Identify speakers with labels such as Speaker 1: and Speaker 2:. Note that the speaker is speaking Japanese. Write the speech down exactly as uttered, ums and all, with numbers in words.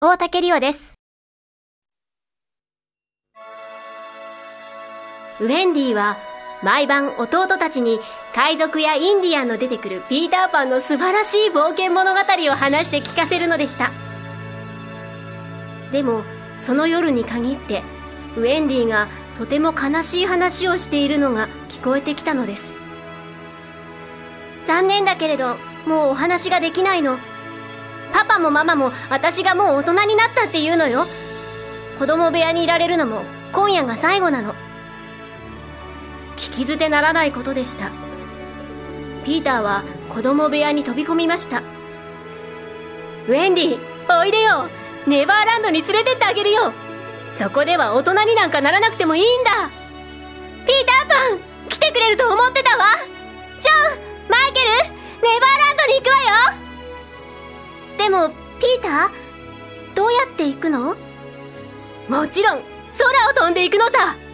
Speaker 1: 大竹リオです。ウェンディは毎晩弟たちに海賊やインディアンの出てくるピーターパンの素晴らしい冒険物語を話して聞かせるのでした。でもその夜に限ってウェンディがとても悲しい話をしているのが聞こえてきたのです。残念だけれどもうお話ができないの。パパもママも私がもう大人になったって言うのよ。子供部屋にいられるのも今夜が最後なの。聞き捨てならないことでした。ピーターは子供部屋に飛び込みました。ウェンディ、おいでよ。ネバーランドに連れてってあげるよ。そこでは大人になんかならなくてもいいんだ。ピーターパン、来てくれると思ってたわ。ジョン、マイケル、ネバーランドに行くわよ。でもピーター、どうやって行くの？もちろん空を飛んでいくのさ。